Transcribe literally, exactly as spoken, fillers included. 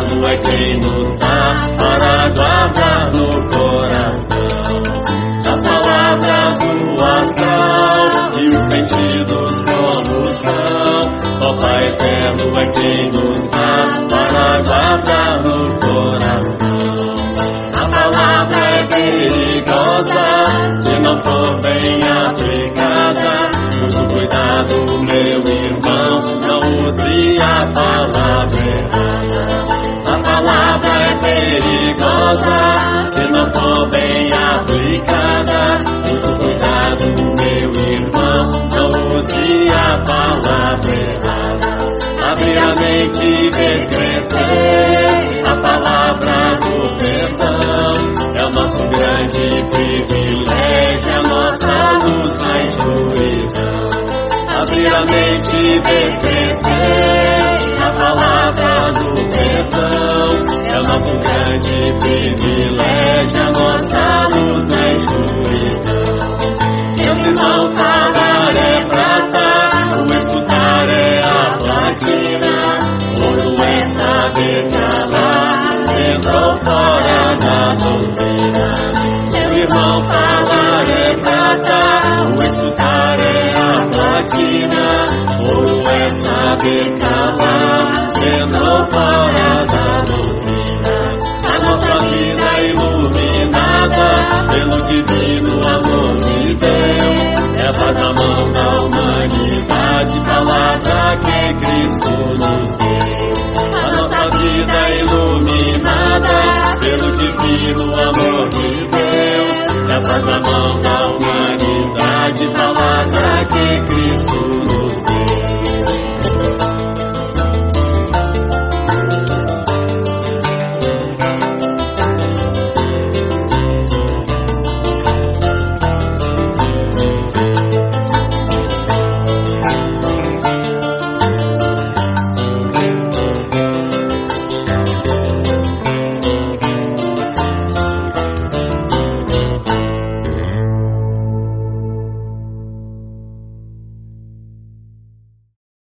cuidado é quem nos dá para guardar no coração as palavras do astral e os sentidos como são. Ó Pai eterno é quem nos dá para guardar no coração. A palavra é perigosa se não for bem aplicada. Muito cuidado, meu irmão, não use a palavra errada. A palavra é perigosa se não for bem aplicada. Muito cuidado, meu irmão, não use a palavra errada. Abre a mente e vê crescer a palavra do perdão. É o nosso grande privilégio, a nossa luz na escuridão. Abrir a mente e ver crescer a palavra do perdão. É o nosso grande privilégio, a nossa luz na escuridão. Meus irmãos, falar é prata, o escutar é a platina. Ouro é saber calar, dentro ou fora da doutrina. Meu irmão, falar é prata, o escutar é a platina. Ouro é saber calar.